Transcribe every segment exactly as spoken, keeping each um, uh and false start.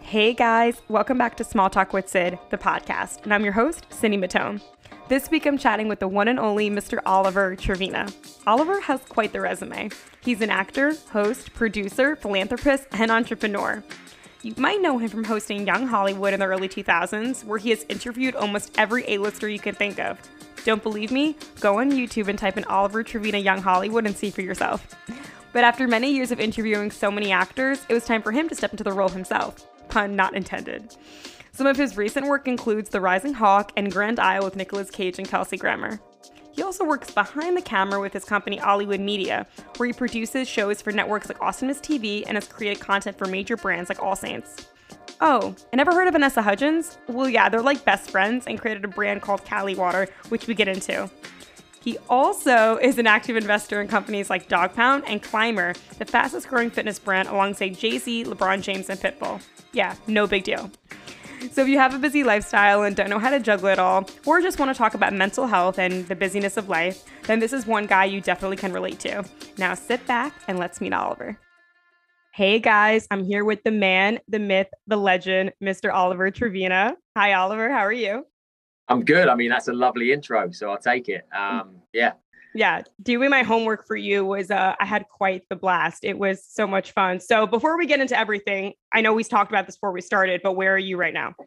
Hey guys, welcome back to Small Talk with Sid, the podcast, and I'm your host, Cindy Matone. This week I'm chatting with the one and only Mister Oliver Trevina. Oliver has quite the resume. He's an actor, host, producer, philanthropist, and entrepreneur. You might know him from hosting Young Hollywood in the early two thousands, where he has interviewed almost every A-lister you can think of. Don't believe me? Go on YouTube and type in Oliver Trevina Young Hollywood and see for yourself. But after many years of interviewing so many actors, it was time for him to step into the role himself. Pun not intended. Some of his recent work includes The Rising Hawk and Grand Isle with Nicolas Cage and Kelsey Grammer. He also works behind the camera with his company Hollywood Media, where he produces shows for networks like Austin Miss T V and has created content for major brands like All Saints. Oh, and ever heard of Vanessa Hudgens? Well, yeah, they're like best friends and created a brand called Cali Water, which we get into. He also is an active investor in companies like Dog Pound and Climber, the fastest growing fitness brand alongside Jay-Z, LeBron James, and Pitbull. Yeah, no big deal. So if you have a busy lifestyle and don't know how to juggle it all, or just want to talk about mental health and the busyness of life, then this is one guy you definitely can relate to. Now sit back and let's meet Oliver. Hey guys, I'm here with the man, the myth, the legend, Mister Oliver Trevina. Hi Oliver, how are you? I'm good. I mean, that's a lovely intro, so I'll take it. Um, yeah. Yeah. Doing my homework for you was, uh, I had quite the blast. It was so much fun. So before we get into everything, I know we talked about this before we started, but where are you right now?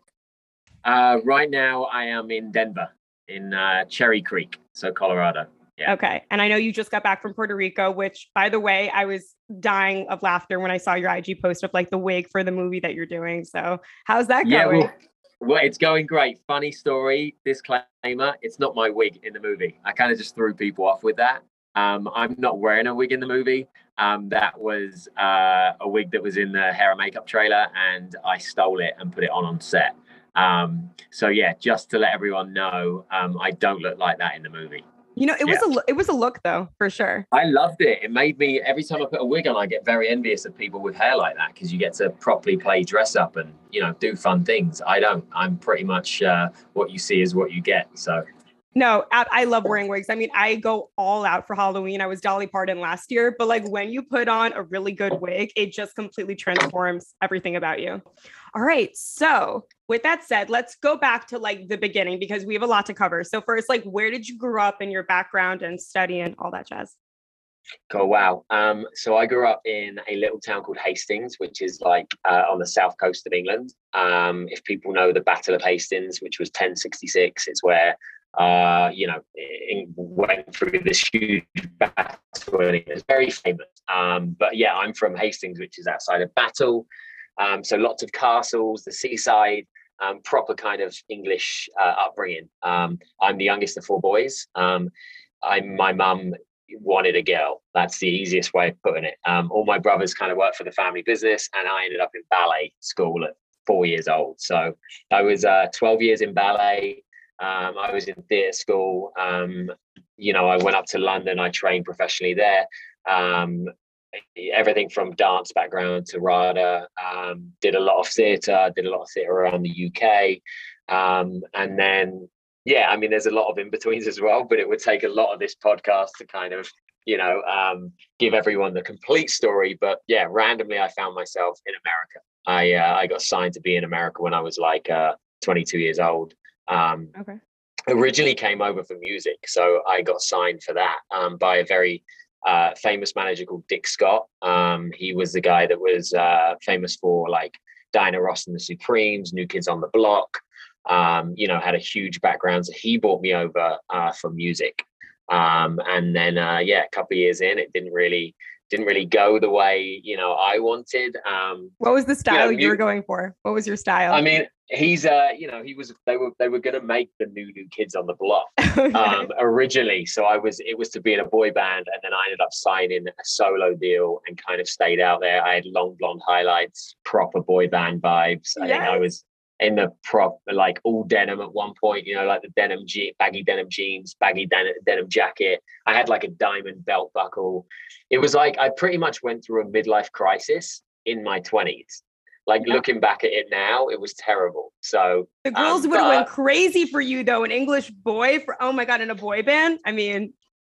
Uh, right now, I am in Denver, in uh, Cherry Creek, so Colorado. Yeah. Okay. And I know you just got back from Puerto Rico, which, by the way, I was dying of laughter when I saw your I G post of like the wig for the movie that you're doing. So how's that Yeah, going? well, well, it's going great. Funny story, disclaimer, it's not my wig in the movie. I kind of just threw people off with that. Um, I'm not wearing a wig in the movie. Um, that was uh, a wig that was in the hair and makeup trailer, and I stole it and put it on on set. Um, so yeah, just to let everyone know, um, I don't look like that in the movie. You know, it was Yeah. a it was a look though, for sure. I loved it. It made me, every time I put a wig on, I get very envious of people with hair like that because you get to properly play dress up and, you know, do fun things. I don't. I'm pretty much uh, what you see is what you get. So. No, I, I love wearing wigs. I mean, I go all out for Halloween. I was Dolly Parton last year, but like when you put on a really good wig, it just completely transforms everything about you. All right. So with that said, let's go back to like the beginning because we have a lot to cover. So first, like, where did you grow up in your background and study and all that jazz? Cool. Wow. Um, so I grew up in a little town called Hastings, which is like uh, on the south coast of England. Um, if people know the Battle of Hastings, which was ten sixty-six, it's where uh, you know, it went through this huge battle. It's very famous. Um, but yeah, I'm from Hastings, which is outside of Battle. Um, so lots of castles, the seaside, um, proper kind of English uh, upbringing. Um, I'm the youngest of four boys. Um, I'm my mum wanted a girl. That's the easiest way of putting it. Um, all my brothers kind of worked for the family business, and I ended up in ballet school at four years old. So I was uh, twelve years in ballet. Um, I was in theatre school. Um, you know, I went up to London. I trained professionally there. Um, everything from dance background to RADA. Um, did a lot of theatre. Did a lot of theatre around the U K. Um, and then, yeah, I mean, there's a lot of in-betweens as well, but it would take a lot of this podcast to kind of, you know, um, give everyone the complete story. But yeah, randomly, I found myself in America. I uh, I got signed to be in America when I was like uh, twenty-two years old. Um, okay. Originally came over for music, so I got signed for that um, by a very uh, famous manager called Dick Scott. Um, he was the guy that was uh, famous for like Diana Ross and the Supremes, New Kids on the Block. Um, you know, had a huge background. So he brought me over uh, for music, um, and then uh, yeah, a couple of years in, it didn't really didn't really go the way you know I wanted. Um, what was the style you, know, you were going for? What was your style? I mean. He's uh you know he was they were they were going to make the new new Kids on the Block Okay. um originally, so I was it was to be in a boy band, and then I ended up signing a solo deal and kind of stayed out there. I had long blonde highlights, proper boy band vibes. I Yes. think I was in the prop like all denim at one point, you know, like the denim je- baggy denim jeans, baggy den- denim jacket. I had like a diamond belt buckle. It was like I pretty much went through a midlife crisis in my twenties. Like Yeah. looking back at it now, it was terrible. So The girls um, would have went but, crazy for you though. An English boy for, oh my God, in a boy band. I mean,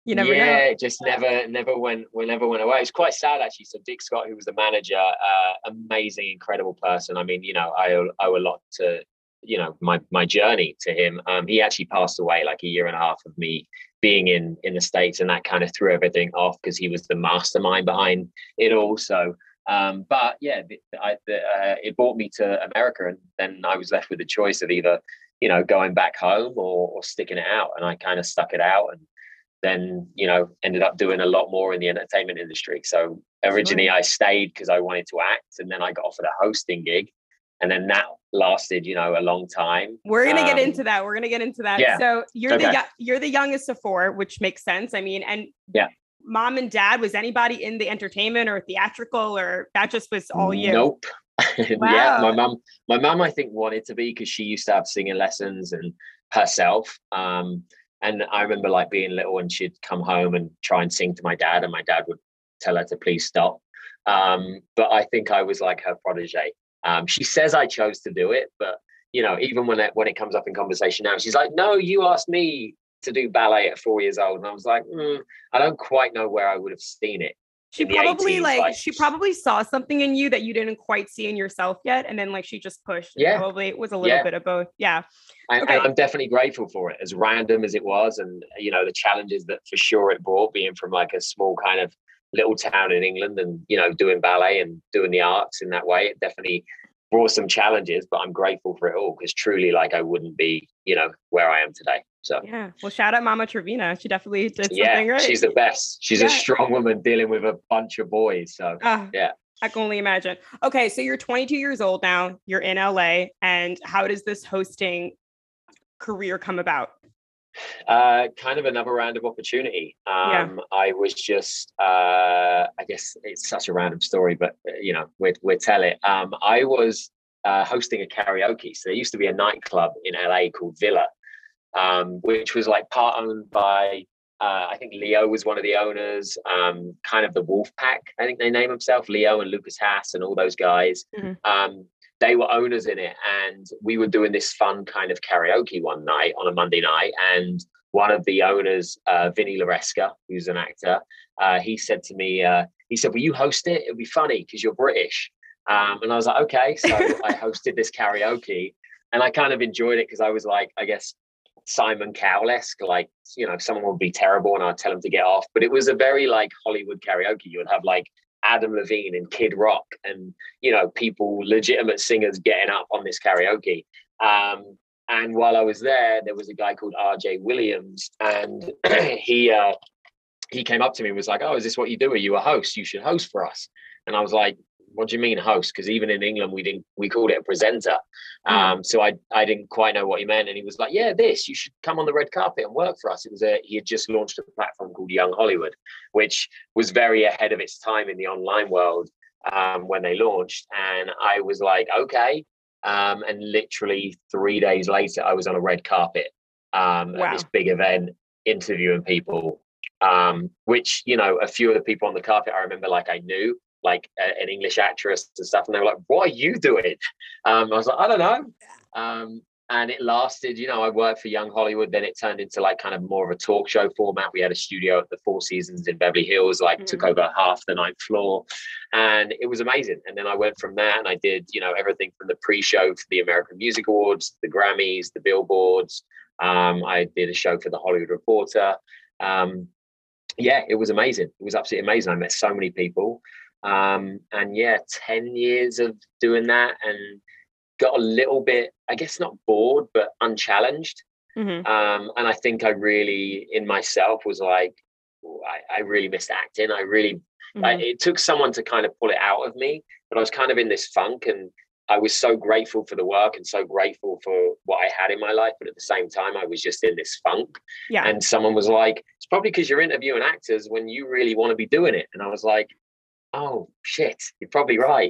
You never yeah, know. it just never, never went, never went away. It's quite sad actually. So Dick Scott, who was the manager, uh, amazing, incredible person. I mean, you know, I owe, owe a lot to, you know, my my journey to him. Um, he actually passed away like a year and a half of me being in in the States, and that kind of threw everything off because he was the mastermind behind it all. So, um, but yeah, I, the, uh, it brought me to America, and then I was left with the choice of either, you know, going back home or, or sticking it out, and I kind of stuck it out, and then, you know, ended up doing a lot more in the entertainment industry. So originally Sure. I stayed because I wanted to act, and then I got offered a hosting gig, and then that lasted, you know, a long time. We're gonna get Um, into that. We're gonna get into that. yeah. So you're Okay. the you're the youngest of four, which makes sense. I mean, and Yeah. mom and dad, was anybody in the entertainment or theatrical, or that just was all you? Nope. Yeah, Wow. my mum, my mum, I think wanted to be because she used to have singing lessons and herself. Um, and I remember like being little, and she'd come home and try and sing to my dad, and my dad would tell her to please stop. Um, but I think I was like her protege. Um, she says I chose to do it, but you know, even when it when it comes up in conversation now, she's like, "No, you asked me to do ballet at four years old," and I was like, mm, "I don't quite know where I would have seen it." She In the probably eighties, like, like, she probably saw something in you that you didn't quite see in yourself yet, and then like she just pushed. Yeah. Probably it was a little Yeah. bit of both. Yeah. And, Okay. and I'm definitely grateful for it, as random as it was, and you know, the challenges that for sure it brought, being from like a small kind of little town in England, and you know, doing ballet and doing the arts in that way. It definitely brought some challenges, but I'm grateful for it all, because truly, like, I wouldn't be, you know, where I am today. So Yeah. Well, shout out Mama Trevina. She definitely did something yeah, right. she's the best. She's Yeah. a strong woman dealing with a bunch of boys. So Ah, yeah. I can only imagine. Okay, so you're twenty-two years old now. You're in L A, and how does this hosting career come about? Uh, kind of another random opportunity. Yeah. Um, I was just, uh, I guess it's such a random story, but uh, you know, we'll, we'll tell it. Um, I was uh, hosting a karaoke. So there used to be a nightclub in L A called Villa, um, which was like part owned by, uh, I think Leo was one of the owners, um, kind of the Wolf Pack, I think they name themselves, Leo and Lucas Haas and all those guys. Mhm. Um, they were owners in it, and we were doing this fun kind of karaoke one night on a Monday night, and one of the owners, uh, Vinny Loresca, who's an actor, uh, he said to me, uh, he said, "Will you host it? It'll be funny because you're British." Um, and I was like, okay. So I hosted this karaoke, and I kind of enjoyed it because I was like, I guess, Simon Cowell-esque, like, you know, someone would be terrible and I'd tell him to get off. But it was a very like Hollywood karaoke. You would have like Adam Levine and Kid Rock and, you know, people, legitimate singers getting up on this karaoke. Um, and while I was there, there was a guy called R J Williams, and he uh, he came up to me and was like, "Oh, is this what you do? Are you a host? You should host for us." And I was like, "What do you mean host?" Because even in England, we didn't we called it a presenter. Um, so I I didn't quite know what he meant, and he was like, "Yeah, this, you should come on the red carpet and work for us." It was a he had just launched a platform called Young Hollywood, which was very ahead of its time in the online world um, when they launched. And I was like, okay. Um, and literally three days later, I was on a red carpet um, Wow. at this big event, interviewing people. Um, which, you know, a few of the people on the carpet, I remember, like, I knew, like a, an English actress and stuff, and they were like, "What are you doing?" Um, I was like, "I don't know." Um, and it lasted, you know, I worked for Young Hollywood, then it turned into like kind of more of a talk show format. We had a studio at the Four Seasons in Beverly Hills, like mm-hmm. took over half the ninth floor, and it was amazing. And then I went from that, and I did, you know, everything from the pre-show to the American Music Awards, the Grammys, the Billboards. Um, I did a show for the Hollywood Reporter. Um, yeah, it was amazing. It was absolutely amazing. I met so many people. Um, and yeah, ten years of doing that, and got a little bit, I guess not bored, but unchallenged. Mm-hmm. Um, and I think I really, in myself, was like, I, I really missed acting. I really, mm-hmm. I, it took someone to kind of pull it out of me, but I was kind of in this funk, and I was so grateful for the work and so grateful for what I had in my life. But at the same time, I was just in this funk. Yeah. And someone was like, "It's probably because you're interviewing actors when you really want to be doing it." And I was like, "Oh shit, you're probably right."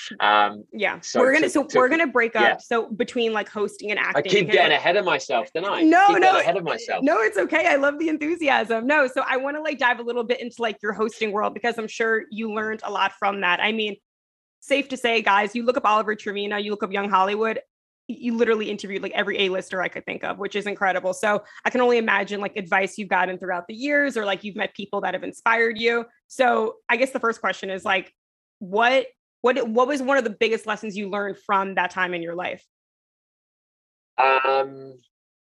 Um, yeah. So we're gonna to, so to, we're gonna break up. Yeah. So between like hosting and acting, I keep getting like, ahead of myself, don't I? No, I keep no, ahead of myself. No, it's okay. I love the enthusiasm. No, so I want to like dive a little bit into like your hosting world, because I'm sure you learned a lot from that. I mean, safe to say, guys, you look up Oliver Trevina, you look up Young Hollywood. you literally interviewed like every A-lister I could think of, which is incredible. So I can only imagine like advice you've gotten throughout the years, or like you've met people that have inspired you. So I guess the first question is like, what, what, what was one of the biggest lessons you learned from that time in your life? Um,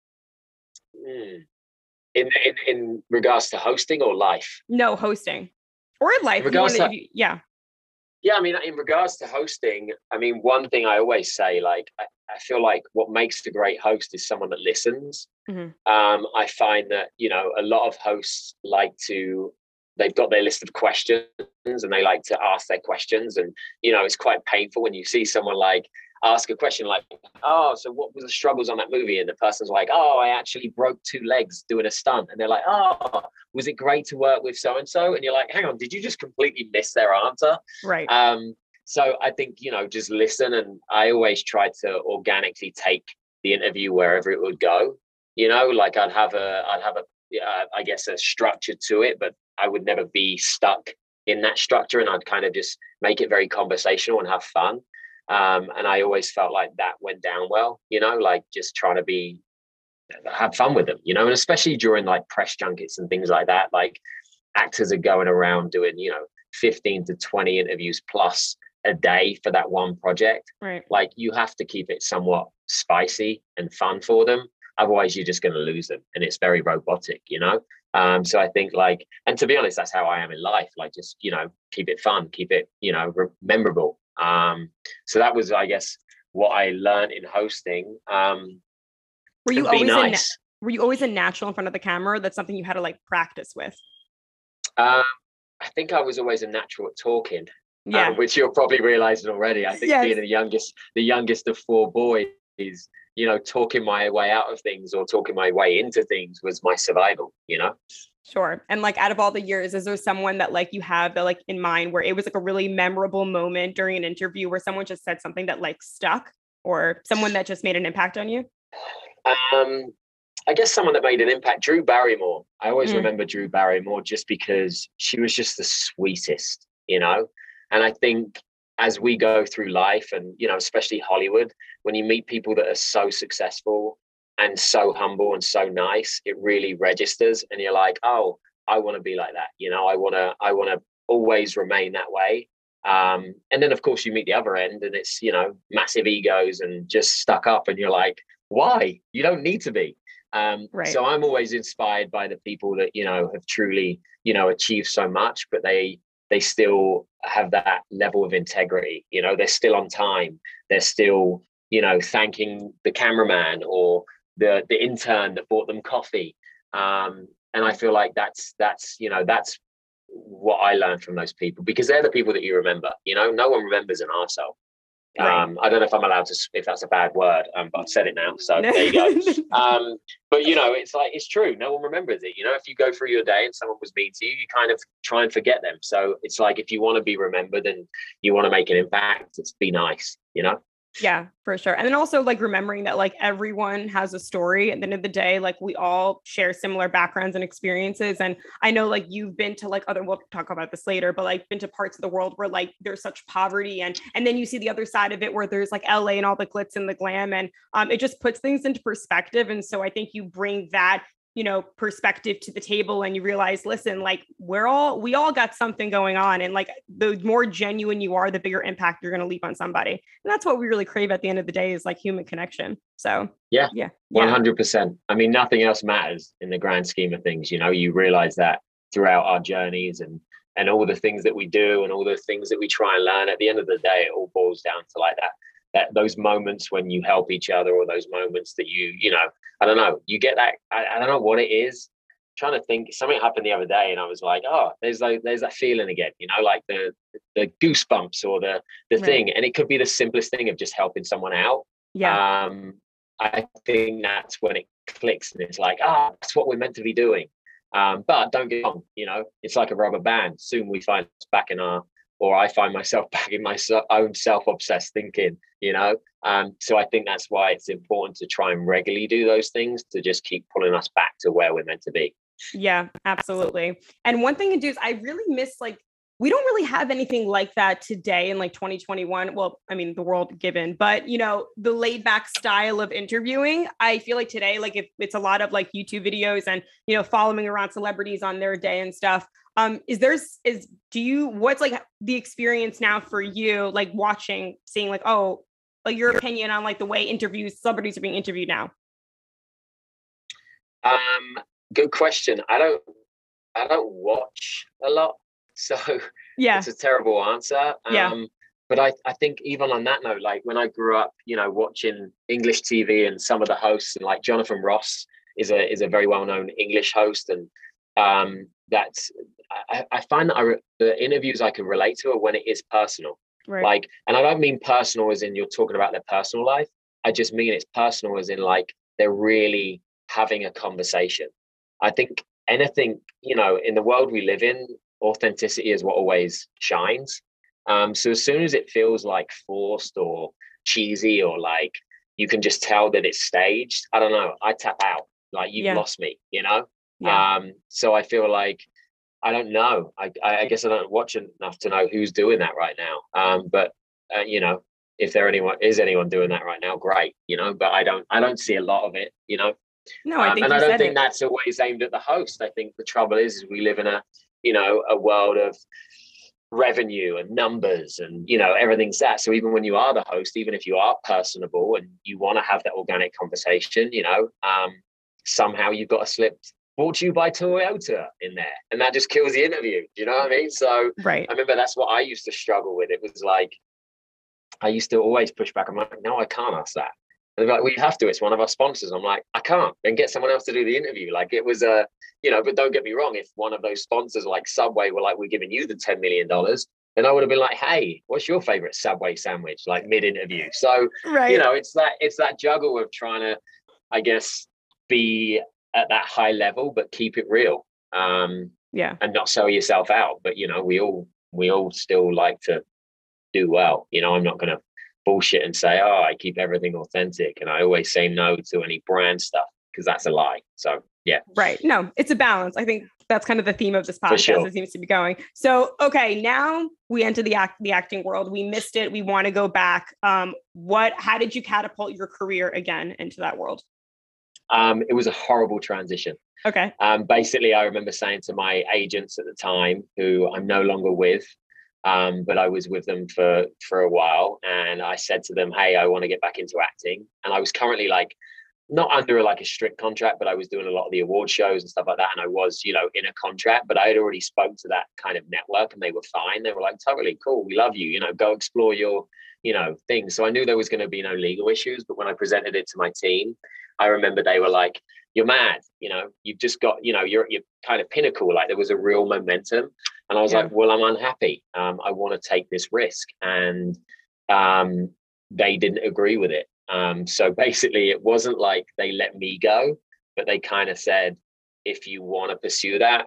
hmm. in, in, in regards to hosting or life? No, hosting or life. In regards you wanna, to, you, yeah. Yeah, I mean, in regards to hosting, I mean, one thing I always say, like, I, I feel like what makes a great host is someone that listens. Mm-hmm. Um, I find that, you know, a lot of hosts like to, they've got their list of questions and they like to ask their questions. And, you know, it's quite painful when you see someone like ask a question like, oh, so what was the struggles on that movie? And the person's like, oh, I actually broke two legs doing a stunt. And they're like, oh, was it great to work with so-and-so? And you're like, hang on, did you just completely miss their answer? Right. Um, so I think, you know, just listen. And I always try to organically take the interview wherever it would go. You know, like I'd have a, I'd have a, uh, I guess, a structure to it, but I would never be stuck in that structure. And I'd kind of just make it very conversational and have fun. Um, and I always felt like that went down well, you know, like just trying to be, have fun with them, you know, and especially during like press junkets and things like that, like actors are going around doing, you know, fifteen to twenty interviews plus a day for that one project. Right. Like you have to keep it somewhat spicy and fun for them. Otherwise you're just going to lose them. And it's very robotic, you know? Um, so I think like, and to be honest, that's how I am in life. Like just, you know, keep it fun, keep it, you know, re- memorable. Um, so that was, I guess, what I learned in hosting. Um, were you always nice. a, were you always a natural in front of the camera? That's something you had to like practice with. Um, I think I was always a natural at talking, yeah, um, which you're probably realizing already. I think yes. being the youngest, the youngest of four boys, you know, talking my way out of things or talking my way into things was my survival, you know? Sure. And like out of all the years, is there someone that like you have that like in mind where it was like a really memorable moment during an interview where someone just said something that like stuck, or someone that just made an impact on you? Um, I guess someone that made an impact, Drew Barrymore. I always Mm. remember Drew Barrymore just because she was just the sweetest, you know? And I think as we go through life and, you know, especially Hollywood, when you meet people that are so successful and so humble and so nice, it really registers and you're like, oh, I want to be like that. You know, I want to, I want to always remain that way. Um, and then of course you meet the other end and it's, you know, massive egos and just stuck up and you're like, why? You don't need to be. Um, right. So I'm always inspired by the people that, you know, have truly, you know, achieved so much, but they, they still have that level of integrity. You know, they're still on time. They're still, you know, thanking the cameraman or the the intern that bought them coffee. Um, and I feel like that's, that's, you know, that's what I learned from those people because they're the people that you remember, you know, no one remembers an arsehole. Right. Um, I don't know if I'm allowed to, if that's a bad word, um, but I've said it now. So there you go. Um, but you know, it's like, it's true. No one remembers it. You know, if you go through your day and someone was mean to you, you kind of try and forget them. So it's like, if you want to be remembered and you want to make an impact, it's be nice, you know? Yeah, for sure. And then also like remembering that like everyone has a story at the end of the day, like we all share similar backgrounds and experiences. And I know like you've been to like other, we'll talk about this later, but like been to parts of the world where like there's such poverty and, and then you see the other side of it where there's like L A and all the glitz and the glam and um, it just puts things into perspective. And so I think you bring that, you know, perspective to the table and you realize, listen, like we're all, we all got something going on. And like the more genuine you are, the bigger impact you're going to leave on somebody. And that's what we really crave at the end of the day is like human connection. So yeah, yeah, one hundred percent. I mean, nothing else matters in the grand scheme of things. You know, you realize that throughout our journeys and, and all the things that we do and all the things that we try and learn, at the end of the day, it all boils down to like that. That those moments when you help each other or those moments that you, you know, I don't know, you get that, I, I don't know what it is. I'm trying to think, something happened the other day and I was like, oh, there's like, there's that feeling again, you know, like the, the goosebumps or the, the Right. thing. And it could be the simplest thing of just helping someone out. Yeah. Um, I think that's when it clicks and it's like, ah, oh, that's what we're meant to be doing. Um, but don't get wrong, you know, it's like a rubber band. Soon we find us back in our, or I find myself back in my own self-obsessed thinking, you know? Um, so I think that's why it's important to try and regularly do those things to just keep pulling us back to where we're meant to be. Yeah, absolutely. And one thing to do is I really miss like we don't really have anything like that today in like twenty twenty-one. Well, I mean, the world given, but you know, the laid back style of interviewing, I feel like today, like if it's a lot of like YouTube videos and, you know, following around celebrities on their day and stuff. Um, is there's, is, do you, what's like the experience now for you, like watching, seeing like, oh, like your opinion on like the way interviews, celebrities are being interviewed now? Um, good question. I don't, I don't watch a lot. So yeah, it's a terrible answer. Yeah. Um, but I, I think even on that note, like when I grew up, you know, watching English T V and some of the hosts, and like Jonathan Ross is a is a very well known English host, and um, that's I, I find that I re- the interviews I can relate to are when it is personal. Right. Like, and I don't mean personal as in you're talking about their personal life. I just mean it's personal as in like they're really having a conversation. I think anything, you know, in the world we live in, authenticity is what always shines. Um, so as soon as it feels like forced or cheesy or like you can just tell that it's staged, I don't know, I tap out. Like you've yeah. lost me, you know? Yeah. Um, so I feel like, I don't know. I, I guess I don't watch enough to know who's doing that right now. Um, but uh, you know, if there anyone is anyone doing that right now, great, you know, but I don't, I don't see a lot of it, you know? No, I think um, and I don't think it. that's always aimed at the host. I think the trouble is, is we live in a, you know, a world of revenue and numbers and, you know, everything's that. So even when you are the host, even if you are personable and you want to have that organic conversation, you know, um, somehow you've got to slip brought to you by Toyota in there. And that just kills the interview. Do you know what I mean? So right. I remember that's what I used to struggle with. It was like, I used to always push back. I'm like, no, I can't ask that. And they're like, well, you have to. It's one of our sponsors. I'm like, I can't. Then get someone else to do the interview. Like it was a, uh, you know, but don't get me wrong. If one of those sponsors like Subway were like, we're giving you the ten million dollars, then I would have been like, hey, what's your favorite Subway sandwich? Like mid-interview. So, right. you know, it's that, it's that juggle of trying to, I guess, be at that high level, but keep it real. Um, yeah. And not sell yourself out. But, you know, we all, we all still like to do well. You know, I'm not going to bullshit and say, oh, I keep everything authentic. And I always say no to any brand stuff because that's a lie. So, yeah. Right. No, it's a balance. I think that's kind of the theme of this podcast. Sure. It seems to be going. So, okay, now we enter the act, the acting world. We missed it. We want to go back. Um, what, how did you catapult your career again into that world? Um, it was a horrible transition. Okay. Um, basically, I remember saying to my agents at the time, who I'm no longer with, um, but I was with them for, for a while. And I said to them, hey, I want to get back into acting. And I was currently like, not under like a strict contract, but I was doing a lot of the award shows and stuff like that. And I was, you know, in a contract, but I had already spoke to that kind of network and they were fine. They were like, totally cool. We love you, you know, go explore your, you know, things. So I knew there was going to be no legal issues, but when I presented it to my team, I remember they were like, you're mad, you know, you've just got, you know, you're, you're kind of pinnacle. Like there was a real momentum. And I was yeah. like, well, I'm unhappy. Um, I want to take this risk. And um, they didn't agree with it. Um, so basically it wasn't like they let me go, but they kind of said, if you want to pursue that,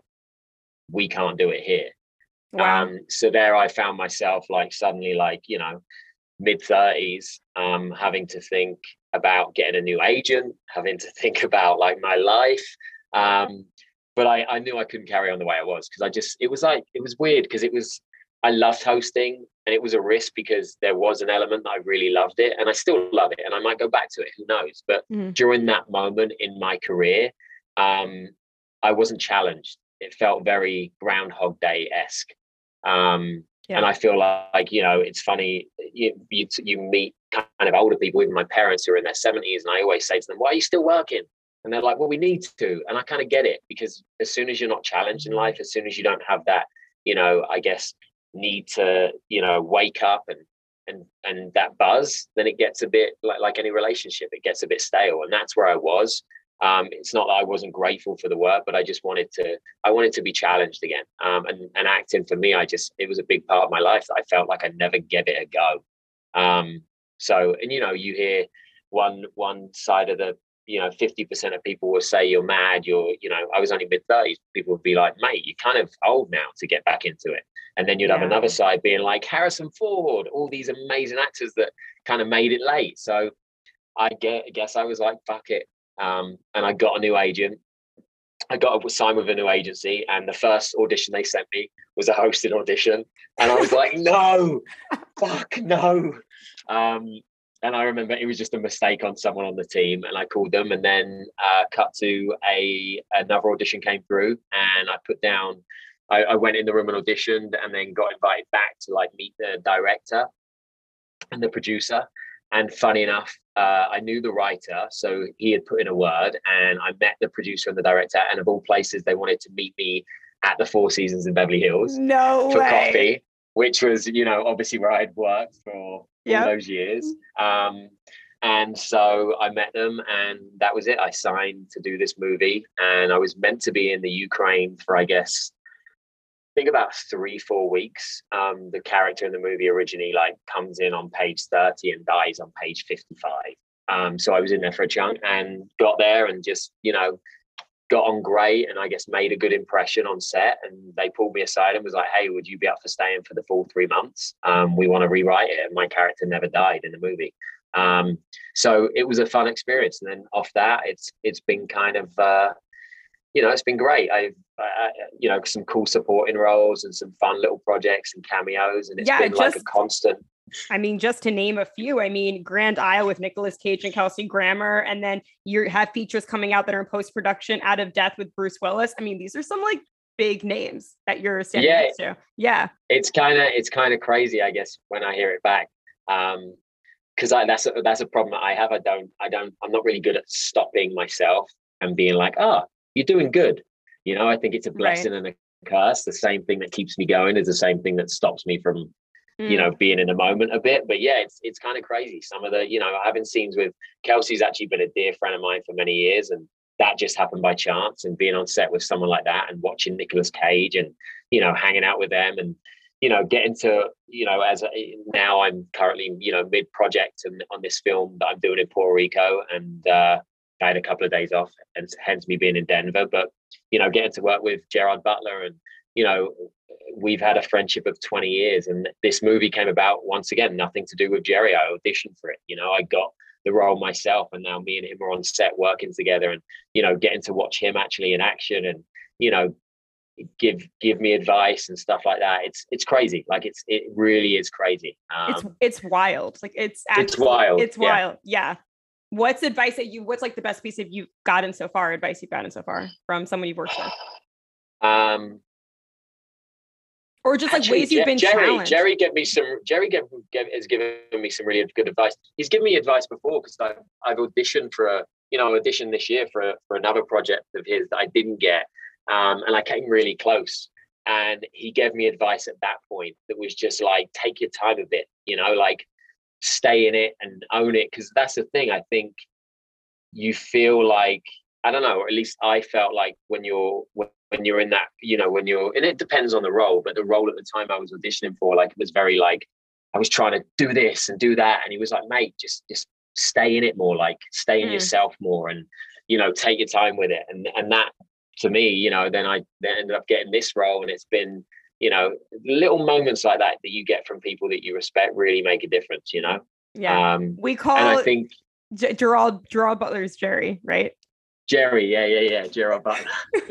we can't do it here. Wow. Um, so there I found myself like suddenly like, you know, mid thirties, um, having to think about getting a new agent, having to think about like my life. Um, but I, I knew I couldn't carry on the way I was because I just, it was like, it was weird because it was, I loved hosting and it was a risk because there was an element that I really loved it and I still love it and I might go back to it, who knows? But mm-hmm. during that moment in my career, um, I wasn't challenged. It felt very Groundhog Day-esque. Um, yeah. And I feel like, you know, it's funny, you, you, you meet kind of older people, even my parents who are in their seventies, and I always say to them, why are you still working? And they're like, well, we need to. And I kind of get it because as soon as you're not challenged in life, as soon as you don't have that, you know, I guess, need to, you know, wake up and and and that buzz, then it gets a bit like, like any relationship, it gets a bit stale. And that's where I was. Um, it's not that I wasn't grateful for the work, but I just wanted to, I wanted to be challenged again. Um, and, and acting for me, I just, it was a big part of my life that I felt like I never gave it a go. Um, so, and you know, you hear one, one side of the, you know, fifty percent of people will say you're mad, you're, you know, I was only mid thirties. People would be like, mate, you're kind of old now to get back into it. And then you'd yeah. have another side being like Harrison Ford, all these amazing actors that kind of made it late. So I get, I guess I was like, fuck it. Um, and I got a new agent I got signed with a new agency, and the first audition they sent me was a hosted audition, and I was like, no, fuck no. Um, and I remember it was just a mistake on someone on the team, and I called them, and then uh, cut to a another audition came through, and I put down. I, I went in the room and auditioned, and then got invited back to like meet the director and the producer. And funny enough, uh, I knew the writer, so he had put in a word, and I met the producer and the director. And of all places, they wanted to meet me at the Four Seasons in Beverly Hills no for way. coffee, which was, you know, obviously where I'd worked for yep. all those years. Um, and so I met them, and that was it. I signed to do this movie, and I was meant to be in the Ukraine for, I guess, I think about three, four weeks. Um, the character in the movie originally like comes in on page thirty and dies on page fifty-five. Um, so I was in there for a chunk and got there and just, you know, got on great, and I guess made a good impression on set. And they pulled me aside and was like, hey, would you be up for staying for the full three months? Um, we want to rewrite it. And my character never died in the movie. Um, so it was a fun experience. And then off that, it's it's been kind of, uh, you know, it's been great. I've, uh, you know, some cool supporting roles and some fun little projects and cameos. And it's yeah, been just, like a constant. I mean, just to name a few, I mean, Grand Isle with Nicolas Cage and Kelsey Grammer. And then you have features coming out that are in post-production, Out of Death with Bruce Willis. I mean, these are some like big names that you're standing yeah, next to. Yeah. It's kind of, it's kind of crazy, I guess, when I hear it back. Um, Cause I, that's, a, that's a problem that I have. I don't, I don't, I'm not really good at stopping myself and being like, oh, you're doing good. You know, I think it's a blessing right. and a curse. The same thing that keeps me going is the same thing that stops me from, mm. you know, being in the moment a bit. But yeah, it's it's kind of crazy. Some of the, you know, having scenes with Kelsey's actually been a dear friend of mine for many years. And that just happened by chance. And being on set with someone like that and watching Nicolas Cage and, you know, hanging out with them and, you know, getting to, you know, as a, now I'm currently, you know, mid-project and on this film that I'm doing in Puerto Rico. And, uh, I had a couple of days off, and hence me being in Denver. But, you know, getting to work with Gerard Butler, and, you know, we've had a friendship of twenty years. And this movie came about, once again, nothing to do with Jerry. I auditioned for it. You know, I got the role myself, and now me and him are on set working together, and, you know, getting to watch him actually in action and, you know, give give me advice and stuff like that. It's it's crazy. Like it's it really is crazy. Um, it's it's wild. Like it's actually, it's wild. It's wild. Yeah. yeah. What's advice that you, what's like the best piece of you've gotten so far, advice you've gotten so far from someone you've worked with? Um, or just like actually, ways you've been Jerry, challenged. Jerry gave me some, Jerry gave, gave, has given me some really good advice. He's given me advice before because I've, I've auditioned for a, you know, auditioned this year for a, for another project of his that I didn't get. Um, and I came really close. And he gave me advice at that point that was just like, take your time a bit, you know, like, stay in it and own it, because that's the thing. I think you feel like, I don't know, or at least I felt like when you're when you're in that, you know, when you're, and it depends on the role, but the role at the time I was auditioning for, like, it was very like I was trying to do this and do that, and he was like, mate, just just stay in it more, like stay in mm. yourself more, and, you know, take your time with it. And and that, to me, you know, then I then ended up getting this role, and it's been, you know, little moments like that that you get from people that you respect really make a difference, you know? Yeah. Um, we call and I think G- Gerald, Gerald Butler's Jerry, right? Jerry. Yeah. Yeah. Yeah. Gerald Butler.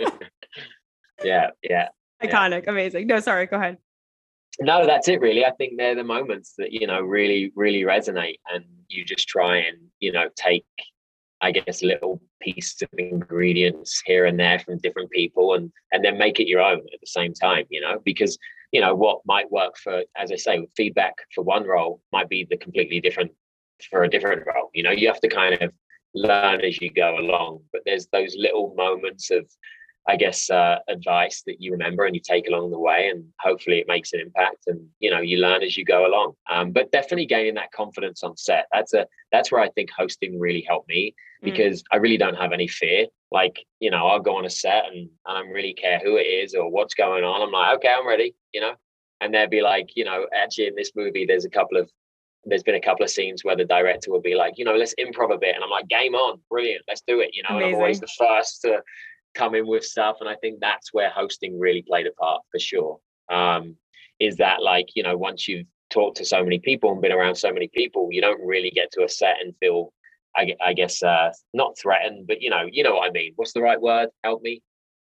yeah. Yeah. Iconic. Yeah. Amazing. No, sorry. Go ahead. No, that's it really. I think they're the moments that, you know, really, really resonate, and you just try and, you know, take, I guess, little pieces of ingredients here and there from different people, and and then make it your own at the same time, you know, because, you know, what might work for, as I say, feedback for one role might be the completely different for a different role. You know, you have to kind of learn as you go along, but there's those little moments of, I guess, uh, advice that you remember and you take along the way, and hopefully it makes an impact, and, you know, you learn as you go along. Um, but definitely gaining that confidence on set. That's a, that's where I think hosting really helped me, because mm. I really don't have any fear. Like, you know, I'll go on a set and I don't really care who it is or what's going on. I'm like, okay, I'm ready, you know, and they'll be like, you know, actually in this movie, there's a couple of, there's been a couple of scenes where the director will be like, you know, let's improv a bit. And I'm like, game on, brilliant, let's do it. You know, Amazing. And I'm always the first to come in with stuff. And I think that's where hosting really played a part for sure. Um, is that, like, you know, once you've talked to so many people and been around so many people, you don't really get to a set and feel, I, I guess, uh, not threatened, but, you know, you know what I mean. What's the right word? Help me.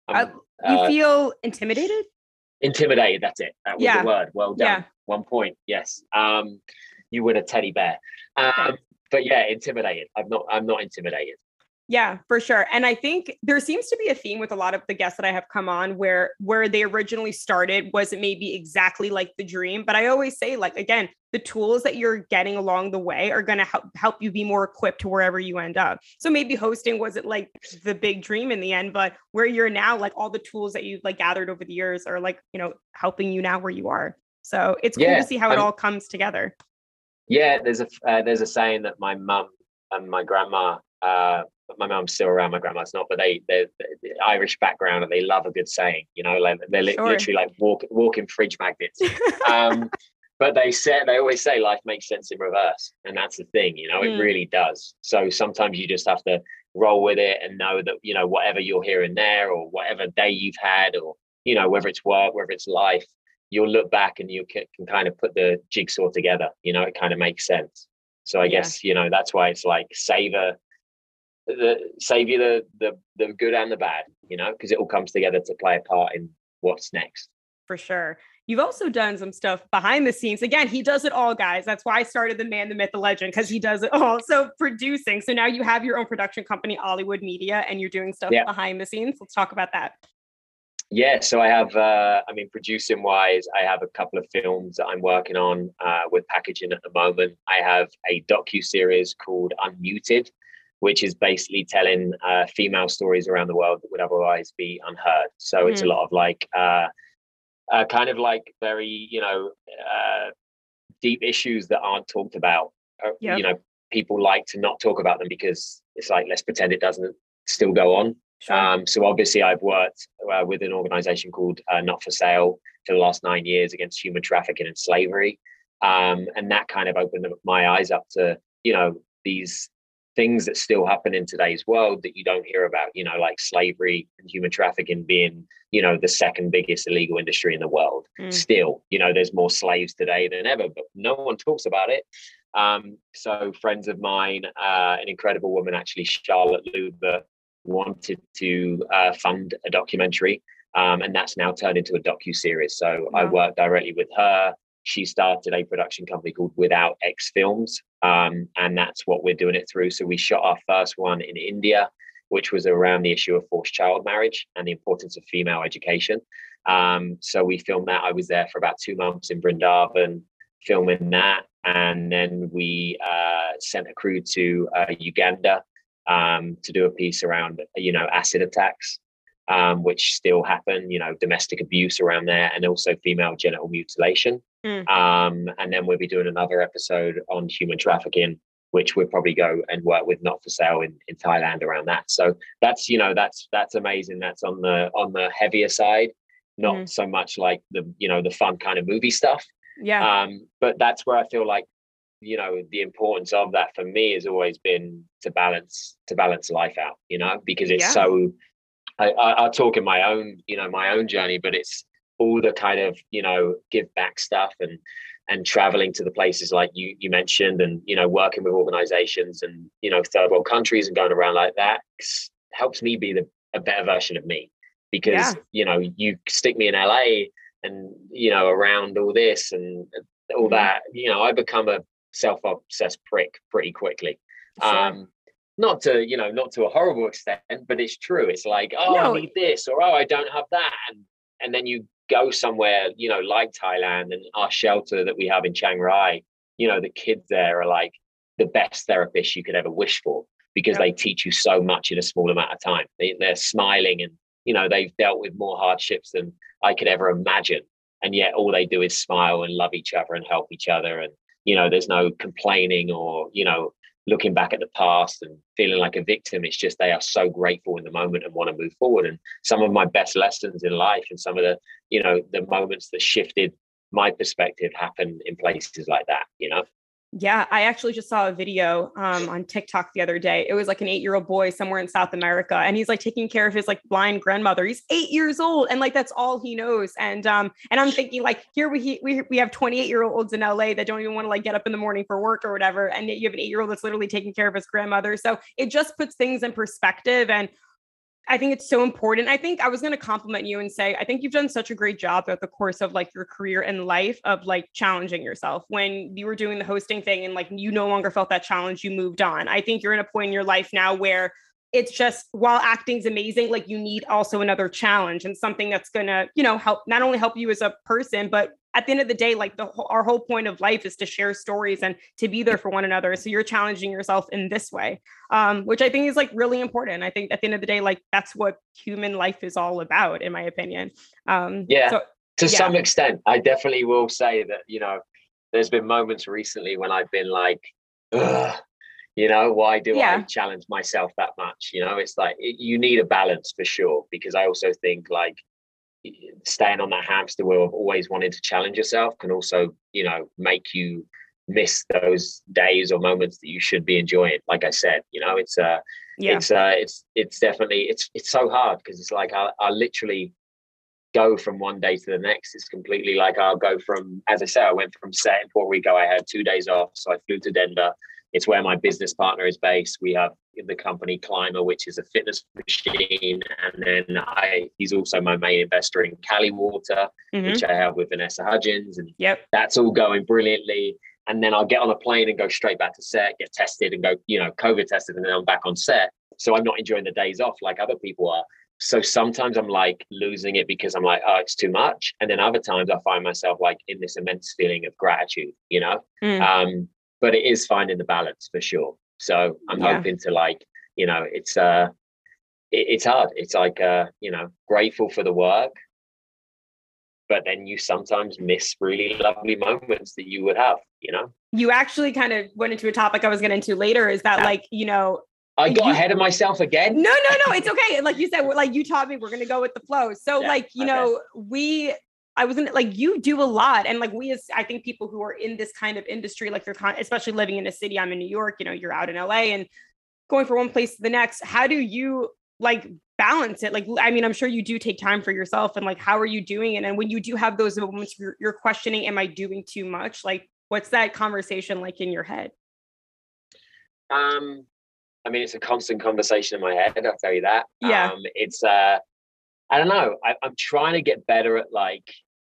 Uh, I'm you uh, feel intimidated? intimidated. That's it. That was Yeah. the word. Well done. Yeah. One point. Yes. Um, you win a teddy bear. Um, Thanks. but yeah, intimidated. I'm not. I'm not intimidated. Yeah, for sure. And I think there seems to be a theme with a lot of the guests that I have come on where where they originally started wasn't maybe exactly like the dream. But I always say, like, again, the tools that you're getting along the way are going to help help you be more equipped to wherever you end up. So maybe hosting wasn't like the big dream in the end, but where you're now, like all the tools that you've like gathered over the years are like, you know, helping you now where you are. So it's cool Yeah. to see how it I'm, all comes together. Yeah. There's a uh, there's a saying that my mum and my grandma. Uh, my mum's still around, my grandma's not, but they they're, they're the Irish background and they love a good saying, you know, like they're li- Sure. literally like walk, walking fridge magnets. Um, but they said they always say life makes sense in reverse, and that's the thing, you know, it Mm. really does. So sometimes you just have to roll with it and know that, you know, whatever you're hearing there or whatever day you've had, or you know, whether it's work, whether it's life, you'll look back and you can, can kind of put the jigsaw together. You know, it kind of makes sense. So I Yeah. guess, you know, that's why it's like savor the save you the the the good and the bad, you know, because it all comes together to play a part in what's next. For sure. You've also done some stuff behind the scenes. Again, he does it all, guys. That's why I started the man, the myth, the legend, because he does it all. So producing. So now you have your own production company, Hollywood Media, and you're doing stuff Yeah. behind the scenes. Let's talk about that. Yeah, so I have, uh, I mean, producing wise, I have a couple of films that I'm working on uh, with packaging at the moment. I have a docu-series called Unmuted, which is basically telling uh, female stories around the world that would otherwise be unheard. So mm-hmm. it's a lot of like, uh, uh, kind of like very, you know, uh, deep issues that aren't talked about. Uh, yep. You know, people like to not talk about them because it's like, let's pretend it doesn't still go on. Sure. Um, so obviously I've worked uh, with an organization called uh, Not For Sale for the last nine years against human trafficking and slavery. Um, and that kind of opened my eyes up to, you know, these things that still happen in today's world that you don't hear about, you know, like slavery and human trafficking being, you know, the second biggest illegal industry in the world. Mm. Still, you know, there's more slaves today than ever, but no one talks about it. Um, so friends of mine, uh, an incredible woman, actually, Charlotte Luber, wanted to uh, fund a documentary, um, and that's now turned into a docu-series. So wow. I worked directly with her. She started a production company called Without X Films, um, and that's what we're doing it through. So we shot our first one in India, which was around the issue of forced child marriage and the importance of female education. Um, so we filmed that. I was there for about two months in Vrindavan filming that, and then we uh, sent a crew to uh, Uganda um, to do a piece around, you know, acid attacks, um, which still happen, you know, domestic abuse around there, and also female genital mutilation. Mm. Um, and then we'll be doing another episode on human trafficking, which we'll probably go and work with Not For Sale in, in Thailand around that. So that's, you know, that's, that's amazing. That's on the, on the heavier side, not mm. so much like the, you know, the fun kind of movie stuff. Yeah. Um, but that's where I feel like, you know, the importance of that for me has always been to balance, to balance life out, you know, because it's yeah. so, I, I, I talk in my own, you know, my own journey, but it's all the kind of, you know, give back stuff and, and traveling to the places like you, you mentioned, and, you know, working with organizations and, you know, third world countries and going around like that helps me be the, a better version of me, because, yeah. you know, you stick me in L A and, you know, around all this and all mm-hmm. that, you know, I become a self-obsessed prick pretty quickly. Sure. Um, not to, you know, not to a horrible extent, but it's true. It's like, oh, no. I need this, or, oh, I don't have that. And, and then you go somewhere, you know, like Thailand, and our shelter that we have in Chiang Rai, you know, the kids there are like the best therapists you could ever wish for, because yep. they teach you so much in a small amount of time. They, they're smiling and, you know, they've dealt with more hardships than I could ever imagine. And yet all they do is smile and love each other and help each other. And, you know, there's no complaining or, you know, looking back at the past and feeling like a victim. It's just they are so grateful in the moment and want to move forward. And some of my best lessons in life and some of the, you know, the moments that shifted my perspective happen in places like that, you know? Yeah, I actually just saw a video um, on TikTok the other day. It was like an eight-year-old boy somewhere in South America, and he's like taking care of his like blind grandmother. He's eight years old, and like that's all he knows. And um, and I'm thinking like here we we we have twenty-eight-year-olds in L A that don't even want to like get up in the morning for work or whatever, and yet you have an eight-year-old that's literally taking care of his grandmother. So it just puts things in perspective. And I think it's so important. I think I was going to compliment you and say, I think you've done such a great job throughout the course of like your career and life of like challenging yourself. When you were doing the hosting thing and like you no longer felt that challenge, you moved on. I think you're in a point in your life now where it's just, while acting's amazing, like you need also another challenge and something that's going to, you know, help, not only help you as a person, but at the end of the day, like the whole, our whole point of life is to share stories and to be there for one another. So you're challenging yourself in this way, um, which I think is like really important. I think at the end of the day, like that's what human life is all about, in my opinion. Um, yeah, so, to yeah. some extent, I definitely will say that, you know, there's been moments recently when I've been like, ugh, you know, why do yeah. I challenge myself that much? You know, it's like it, you need a balance for sure, because I also think like staying on that hamster wheel of always wanting to challenge yourself can also, you know, make you miss those days or moments that you should be enjoying. Like I said, you know, it's uh yeah. it's uh it's it's definitely it's it's so hard, because it's like I I literally go from one day to the next. It's completely like I'll go from, as I said, I went from set in Puerto Rico. I had two days off, so I flew to Denver. It's where my business partner is based. We have the company Climber, which is a fitness machine. And then I, he's also my main investor in Cali Water, mm-hmm. which I have with Vanessa Hudgens. And yep. that's all going brilliantly. And then I'll get on a plane and go straight back to set, get tested and go, you know, COVID tested. And then I'm back on set. So I'm not enjoying the days off like other people are. So sometimes I'm like losing it because I'm like, oh, it's too much. And then other times I find myself like in this immense feeling of gratitude, you know? Mm. Um, but it is finding the balance for sure. So I'm yeah. hoping to like, you know, it's uh, it, it's hard. It's like, uh, you know, grateful for the work, but then you sometimes miss really lovely moments that you would have, you know? You actually kind of went into a topic I was getting into later, is that yeah. like, you know, I got you, ahead of myself again. No, no, no. It's okay. Like you said, like you taught me, we're going to go with the flow. So yeah, like, you okay. know, we, I wasn't like, you do a lot. And like, we, as I think people who are in this kind of industry, like you're con- especially living in a city, I'm in New York, you know, you're out in L A and going from one place to the next. How do you like balance it? Like, I mean, I'm sure you do take time for yourself, and like, how are you doing it? And when you do have those moments, you're, you're questioning, am I doing too much? Like, what's that conversation like in your head? Um, I mean, it's a constant conversation in my head. I'll tell you that. Yeah. Um, it's, uh, I don't know. I, I'm trying to get better at like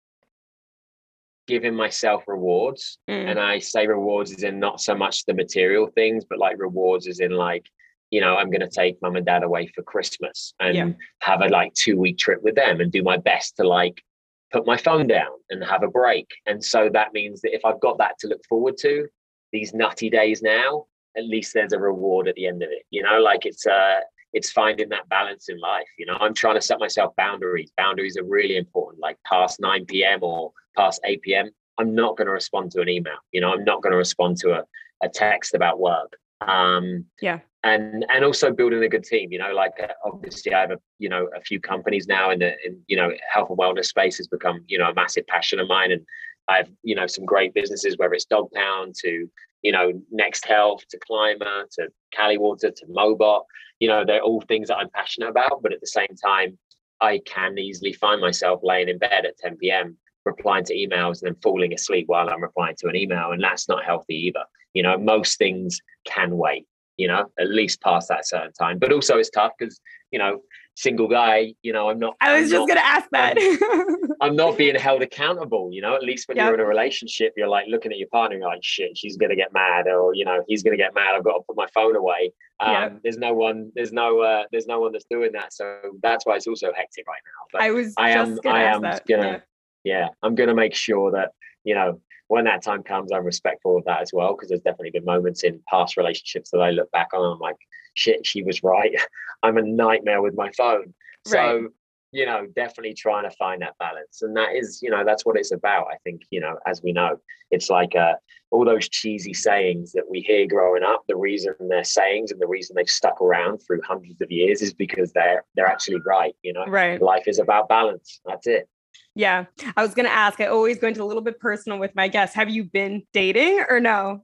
giving myself rewards. Mm. And I say rewards is in not so much the material things, but like rewards is in like, you know, I'm going to take mum and dad away for Christmas and yeah. have a like two week trip with them and do my best to like put my phone down and have a break. And so that means that if I've got that to look forward to these nutty days now, at least there's a reward at the end of it, you know, like it's uh it's finding that balance in life. You know, I'm trying to set myself boundaries. Boundaries are really important, like past nine p.m. or past eight p.m. I'm not going to respond to an email. You know, I'm not going to respond to a, a text about work. Um, yeah. And and also building a good team, you know, like uh, obviously I have, a, you know, a few companies now in the, in, you know, health and wellness space has become, you know, a massive passion of mine. And I have, you know, some great businesses, whether it's Dog Pound to, you know, Next Health to Climber to Cali Water to Mobot. You know, they're all things that I'm passionate about. But at the same time, I can easily find myself laying in bed at ten p.m. replying to emails and then falling asleep while I'm replying to an email. And that's not healthy either. You know, most things can wait, you know, at least past that certain time. But also it's tough because, you know, single guy, you know, I'm not. I was I'm just going to ask that. I'm, I'm not being held accountable, you know, at least when yep. you're in a relationship, you're like looking at your partner and you're like, shit, she's going to get mad, or, you know, he's going to get mad. I've got to put my phone away. Um, yep. There's no one, there's no, uh, there's no one that's doing that. So that's why it's also hectic right now. But I was I am, just gonna I ask am that. gonna, yeah. yeah, I'm going to make sure that, you know, when that time comes, I'm respectful of that as well. Cause there's definitely been moments in past relationships that I look back on and I'm like, shit, she was right. I'm a nightmare with my phone. So, right. you know, definitely trying to find that balance. And that is, you know, that's what it's about. I think, you know, as we know, it's like uh, all those cheesy sayings that we hear growing up, the reason they're sayings and the reason they've stuck around through hundreds of years is because they're, they're actually right. You know, right. Life is about balance. That's it. Yeah. I was going to ask, I always go into a little bit personal with my guests. Have you been dating or no?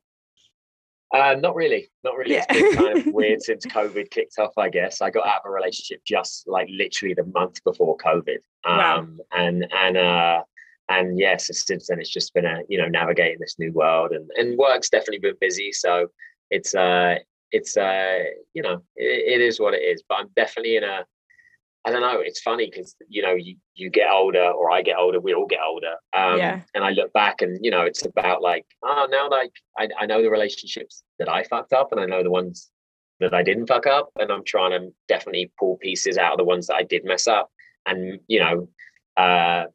Uh, not really, not really. Yeah. It's been kind of weird since COVID kicked off, I guess. I got out of a relationship just like literally the month before COVID. Um, wow. And, and, uh, and yes, since then it's just been a, you know, navigating this new world, and, and work's definitely been busy. So it's, uh, it's, uh, you know, it, it is what it is, but I'm definitely in a, I don't know. It's funny because, you know, you, you get older, or I get older, we all get older. Um, Yeah. And I look back and, you know, it's about like, oh, now like I, I know the relationships that I fucked up, and I know the ones that I didn't fuck up. And I'm trying to definitely pull pieces out of the ones that I did mess up, and, you know, uh,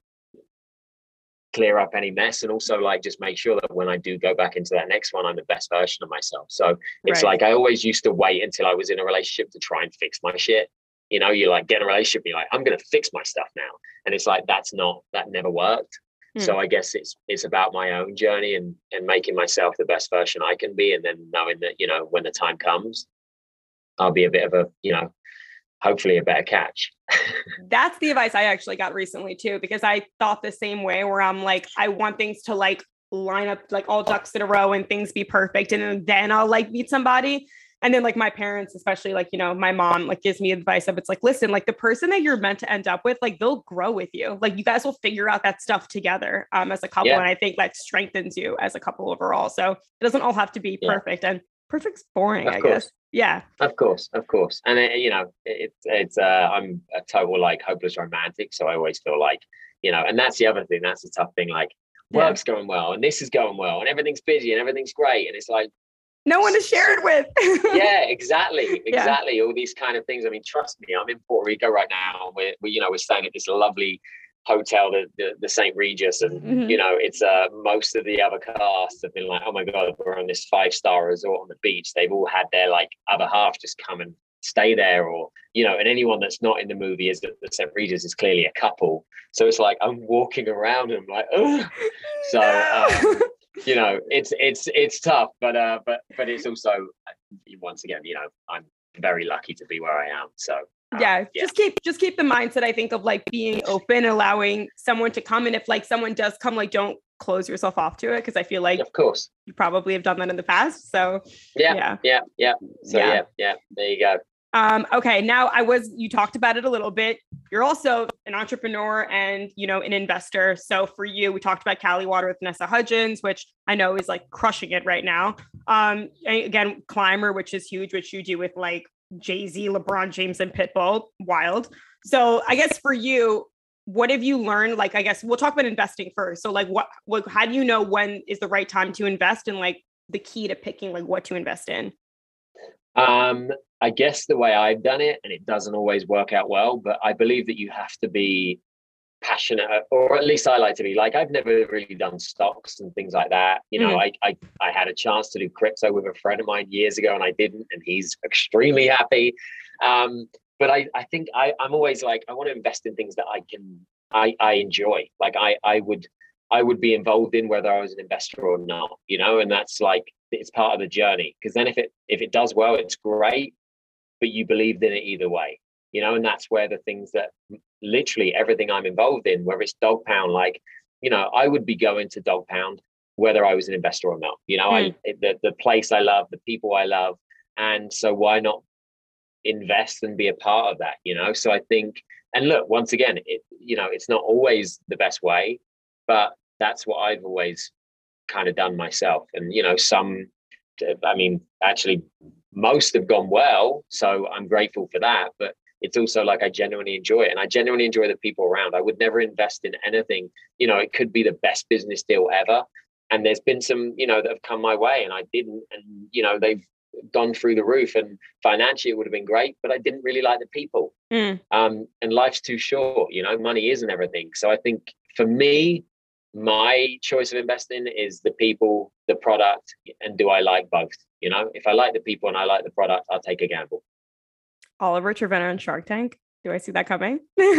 clear up any mess, and also like just make sure that when I do go back into that next one, I'm the best version of myself. So it's Right. like I always used to wait until I was in a relationship to try and fix my shit. You know, you like get in a relationship, you're like, I'm gonna fix my stuff now. And it's like that's not that never worked. Hmm. So I guess it's it's about my own journey, and and making myself the best version I can be, and then knowing that, you know, when the time comes, I'll be a bit of a, you know, hopefully a better catch. That's the advice I actually got recently too, because I thought the same way, where I'm like, I want things to like line up like all ducks in a row and things be perfect. And then, then I'll like meet somebody. And then like my parents, especially like, you know, my mom like gives me advice of, it's like, listen, like the person that you're meant to end up with, like they'll grow with you. Like you guys will figure out that stuff together um, as a couple. Yeah. And I think that strengthens you as a couple overall. So it doesn't all have to be Yeah. perfect, and perfect's boring, Of I course. guess. Yeah. Of course, of course. And it, you know, it's it's uh I'm a total like hopeless romantic. So I always feel like, you know, and that's the other thing, that's the tough thing, like Yeah. work's going well and this is going well and everything's busy and everything's great. And it's like No one to share it with. yeah, exactly. Yeah. Exactly. All these kind of things. I mean, trust me, I'm in Puerto Rico right now. We're we, you know, we're staying at this lovely hotel, the the, the Saint Regis, and Mhm. you know, it's uh most of the other cast have been like, oh my god, we're on this five star resort on the beach. They've all had their like other half just come and stay there, or you know, and anyone that's not in the movie is that the Saint Regis is clearly a couple. So it's like I'm walking around and I'm like, oh. So No. um, you know, it's it's it's tough, but uh, but but it's also once again, you know, I'm very lucky to be where I am. So. Um, yeah, yeah, just keep just keep the mindset, I think, of like being open, allowing someone to come. And if like someone does come, like don't close yourself off to it, because I feel like of course. you probably have done that in the past. So Yeah, yeah. yeah, yeah. So Yeah. yeah, yeah. There you go. Um, okay, now I was you talked about it a little bit. You're also an entrepreneur and you know an investor. So for you, we talked about Cali Water with Vanessa Hudgens, which I know is like crushing it right now. Um, and again, Climber, which is huge, which you do with like Jay-Z, LeBron James, and Pitbull. Wild. So I guess for you, what have you learned? Like, I guess we'll talk about investing first. So like what what how do you know when is the right time to invest, and like the key to picking like what to invest in? Um, I guess the way I've done it, and it doesn't always work out well, but I believe that you have to be passionate, or at least I like to be. Like I've never really done stocks and things like that. You know, Mm. I, I I had a chance to do crypto with a friend of mine years ago, and I didn't, and he's extremely happy. Um, but I I think I I'm always like I want to invest in things that I can I I enjoy. Like I I would I would be involved in whether I was an investor or not. You know, and that's like it's part of the journey. Because then if it if it does well, it's great. But you believed in it either way, you know, and that's where the things that literally everything I'm involved in, whether it's Dog Pound, like, you know, I would be going to Dog Pound whether I was an investor or not. You know, Mm. I the, the place I love, the people I love. And so why not invest and be a part of that, you know? So I think, and look, once again, it, you know, it's not always the best way, but that's what I've always kind of done myself. And, you know, some, I mean, actually, most have gone well, so I'm grateful for that. But it's also like I genuinely enjoy it, and I genuinely enjoy the people around. I would never invest in anything. You know, it could be the best business deal ever, and there's been some, you know, that have come my way, and I didn't, and you know, they've gone through the roof, and financially it would have been great, but I didn't really like the people. Mm. Um, and life's too short. You know, money isn't everything. So I think for me, my choice of investing is the people, the product, and do I like both? You know, if I like the people and I like the product, I'll take a gamble. Oliver Trevena on Shark Tank. Do I see that coming?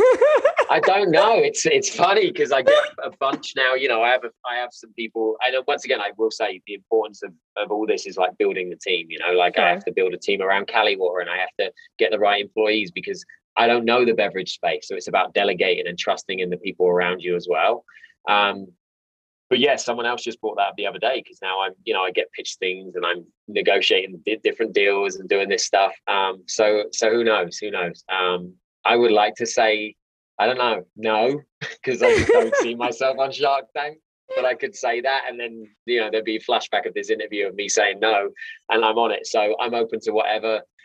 I don't know. It's it's funny because I get a bunch now. You know, I have a, I have some people. I know. Once again, I will say the importance of, of all this is like building the team. You know, like Sure. I have to build a team around Cali Water, and I have to get the right employees because I don't know the beverage space. So it's about delegating and trusting in the people around you as well. Um, But yeah, someone else just brought that up the other day because now I'm, you know, I get pitched things and I'm negotiating different deals and doing this stuff. Um, so, so who knows? Who knows? Um, I would like to say, I don't know, no, because I don't see myself on Shark Tank. But I could say that, and then you know there'd be a flashback of this interview of me saying no, and I'm on it. So I'm open to whatever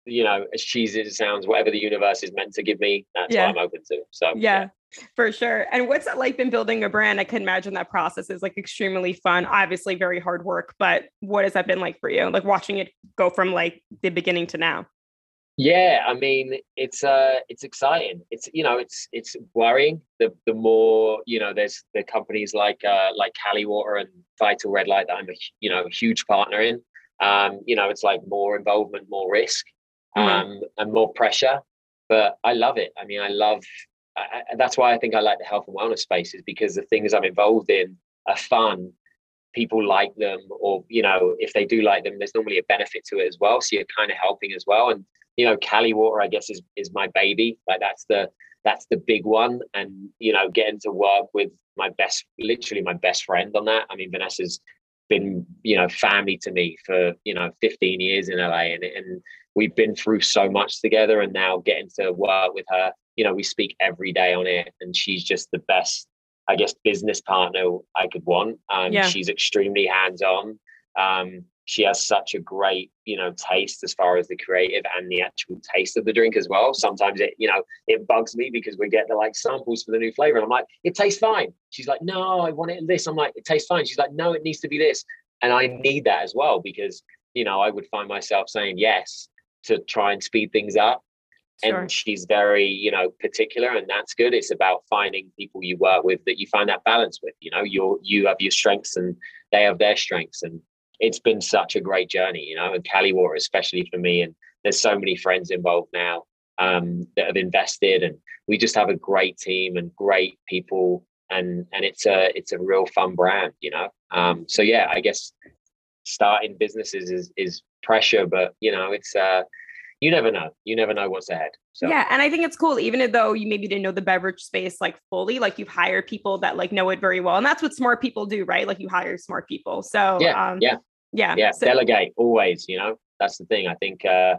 you know, as cheesy as it sounds, whatever the universe is meant to give me, that's Yeah. what I'm open to. So yeah, yeah, for sure. And what's it like been building a brand? I can imagine that process is like extremely fun, obviously very hard work, but what has that been like for you? Like watching it go from like the beginning to now? Yeah, I mean, it's uh it's exciting. It's, you know, it's it's worrying. The the more, you know, there's the companies like uh like Cali Water and Vital Red Light that I'm a, you know, huge partner in. Um, you know, it's like more involvement, more risk, Mm-hmm. um, and more pressure. But I love it. I mean, I love I, I, that's why I think I like the health and wellness spaces, because the things I'm involved in are fun. People like them, or, you know, if they do like them, there's normally a benefit to it as well, so you're kind of helping as well. And, you know, Cali Water, I guess, is is my baby. Like that's the that's the big one. And, you know, getting to work with my best, literally my best friend on that. I mean, Vanessa's been, you know, family to me for, you know, fifteen years in L A, and and we've been through so much together. And now getting to work with her, you know, we speak every day on it, and she's just the best, I guess, business partner I could want. Um, Yeah. she's extremely hands-on. Um, she has such a great, you know, taste as far as the creative and the actual taste of the drink as well. Sometimes it, you know, it bugs me because we get the like samples for the new flavor, and I'm like, it tastes fine. She's like, no, I want it this. I'm like, it tastes fine. She's like, no, it needs to be this. And I need that as well, because, you know, I would find myself saying yes to try and speed things up. And Sure. she's very, you know, particular, and that's good. It's about finding people you work with that you find that balance with. You know, you're you have your strengths and they have their strengths, and it's been such a great journey, you know. And Cali Water, especially for me, and there's so many friends involved now, um, that have invested, and we just have a great team and great people, and and it's a it's a real fun brand, you know. Um, so yeah, I guess starting businesses is is pressure, but, you know, it's uh you never know. You never know what's ahead. So Yeah. And I think it's cool, even though you maybe didn't know the beverage space like fully, like you've hired people that like know it very well. And that's what smart people do, right? Like you hire smart people. So yeah, um yeah, yeah. yeah. So Delegate always. You know, that's the thing. I think uh,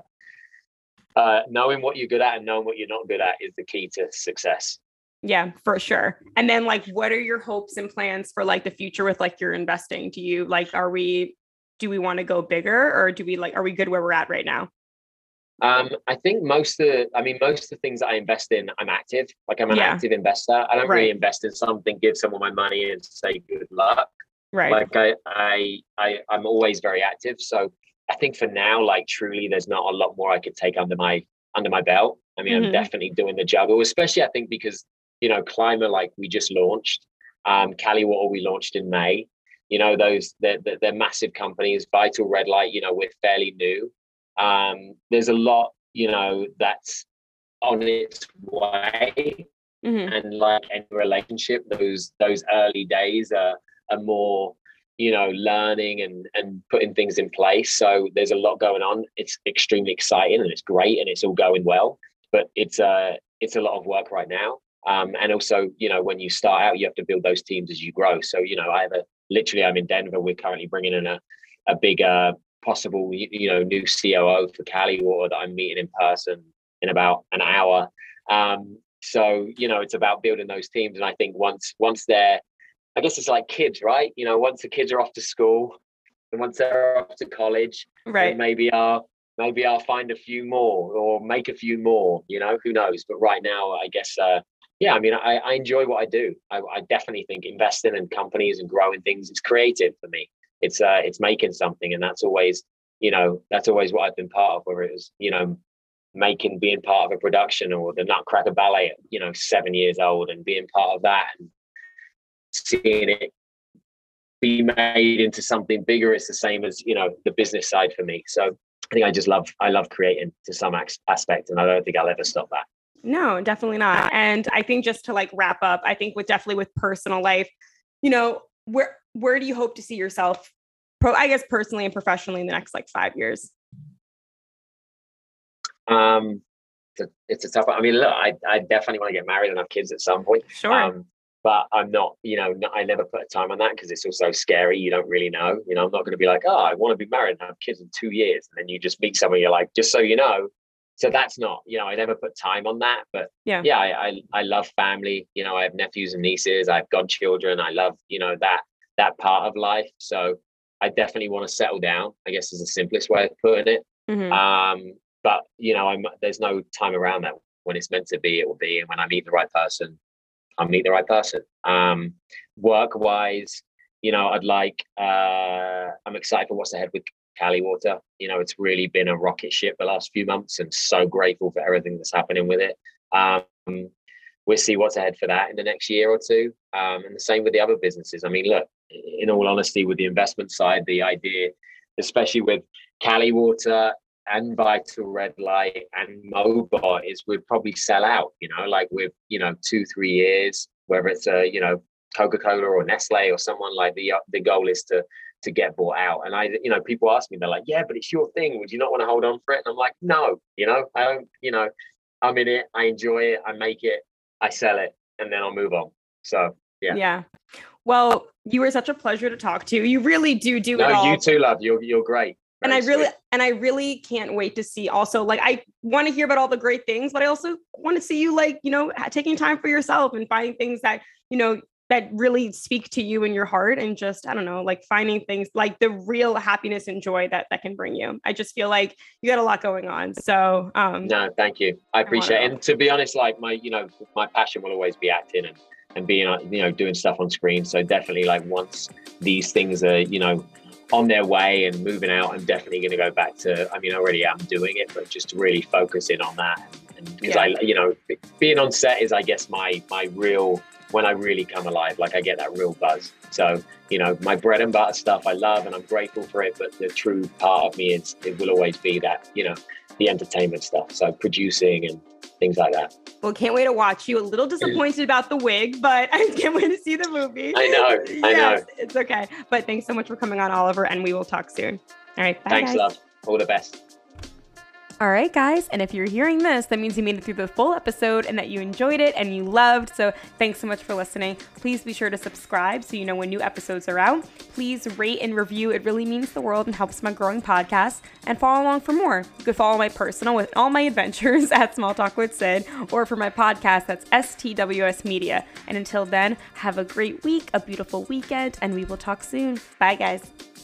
uh, knowing what you're good at and knowing what you're not good at is the key to success. yeah, for sure. And then like what are your hopes and plans for like the future with like your investing? Do you like are we do we want to go bigger, or do we like are we good where we're at right now? Um, I think most of the, I mean, most of the things that I invest in, I'm active. Like I'm an Yeah. active investor. I don't really Right. invest in something, give someone my money and say good luck. Right. Like I, I, I, I'm always very active. So I think for now, like truly, there's not a lot more I could take under my under my belt. I mean, I'm Mm-hmm. definitely doing the juggle, especially I think because, you know, Climber, like we just launched, um, Cali Water, we launched in May. You know, those they're, they're, they're massive companies. Vital Red Light, you know, we're fairly new. Um, there's a lot, you know, that's on its way, Mm-hmm. and like any relationship, those those early days are are more, you know, learning and and putting things in place. So there's a lot going on. It's extremely exciting and it's great and it's all going well, but it's uh it's a lot of work right now. Um, and also, you know, when you start out, you have to build those teams as you grow. So, you know, I have a literally, I'm in Denver. We're currently bringing in a a big uh, possible, you know, new C O O for Cali Water that I'm meeting in person in about an hour. Um, so, you know, it's about building those teams. And I think once once they're, I guess it's like kids, right? You know, once the kids are off to school and once they're off to college, then Right. maybe I'll maybe I'll find a few more or make a few more, you know, who knows? But right now, I guess uh yeah, I mean, I, I enjoy what I do. I, I definitely think investing in companies and growing things is creative for me. It's uh it's making something, and that's always, you know, that's always what I've been part of, whether it was, you know, making being part of a production or the Nutcracker Ballet at, you know, seven years old and being part of that and seeing it be made into something bigger. It's the same as, you know, the business side for me. So I think I just love I love creating to some aspect, and I don't think I'll ever stop that. No, definitely not. And I think just to like wrap up, I think with definitely with personal life, you know, where where do you hope to see yourself, pro I guess personally and professionally in the next like five years? Um, it's a, it's a tough one. I mean, look, I, I definitely want to get married and have kids at some point. Sure. Um, but I'm not, you know, I never put a time on that because it's also scary. You don't really know. You know, I'm not going to be like, oh, I want to be married and have kids in two years. And then you just meet someone, you're like, just so you know. So that's not, you know, I never put time on that. But Yeah. yeah, I, I, I love family. You know, I have nephews and nieces. I have godchildren. I love, you know, that, that part of life. So I definitely want to settle down, I guess is the simplest way of putting it. Mm-hmm. Um, but you know, I'm there's no time around that. When it's meant to be, it will be. And when I meet the right person, I'll meet the right person. Um, work wise, you know, I'd like, uh, I'm excited for what's ahead with Cali Water. You know, it's really been a rocket ship the last few months, and so grateful for everything that's happening with it. Um, we'll see what's ahead for that in the next year or two. Um, and the same with the other businesses. I mean, look, in all honesty, with the investment side, the idea, especially with Cali Water and Vital Red Light and Mobot, is we'd probably sell out, you know, like with, you know, two, three years, whether it's a, you know, Coca-Cola or Nestle or someone, like the, uh, the goal is to, to get bought out. And I, you know, people ask me, they're like, yeah, but it's your thing. Would you not want to hold on for it? And I'm like, no, you know, I don't, you know, I'm in it. I enjoy it. I make it, I sell it, and then I'll move on. So, yeah. Yeah. Well, you were such a pleasure to talk to. You really do do no, it all. No, you too, love. You're, you're great. And I really, and I really can't wait to see also, like, I want to hear about all the great things, but I also want to see you, like, you know, taking time for yourself and finding things that, you know, that really speak to you in your heart, and just, I don't know, like finding things like the real happiness and joy that that can bring you. I just feel like you got a lot going on. So, um, no, thank you. I appreciate it. And to be honest, like my, you know, my passion will always be acting and, and being, you know, doing stuff on screen. So definitely, like, once these things are, you know, on their way and moving out, I'm definitely going to go back to, I mean, I already am doing it, but just to really focus in on that. And because yeah. I, you know, being on set is, I guess, my, my real, when I really come alive, like I get that real buzz. So, you know, my bread and butter stuff I love and I'm grateful for it, but the true part of me is, it will always be that, you know, the entertainment stuff. So producing and things like that. Well, can't wait to watch you. A little disappointed about the wig, but I can't wait to see the movie. I know, I yes, know. It's okay. But thanks so much for coming on, Oliver, and we will talk soon. All right, bye, Thanks, guys. love. All the best. All right, guys. And if you're hearing this, that means you made it through the full episode and that you enjoyed it and you loved. So thanks so much for listening. Please be sure to subscribe so you know when new episodes are out. Please rate and review. It really means the world and helps my growing podcast. And follow along for more. You could follow my personal with all my adventures at Small Talk with Sid, or for my podcast, that's S T W S Media. And until then, have a great week, a beautiful weekend, and we will talk soon. Bye, guys.